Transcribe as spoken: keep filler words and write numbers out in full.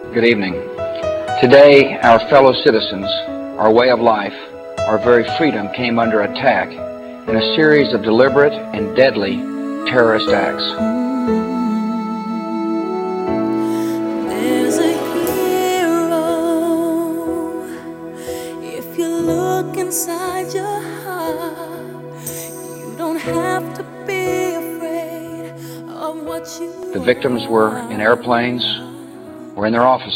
Good evening. Today, our fellow citizens, our way of life, our very freedom came under attack in a series of deliberate and deadly terrorist acts. There's a hero if you look inside your heart. You don't have to be afraid of what you The victims were in airplanes or in their offices.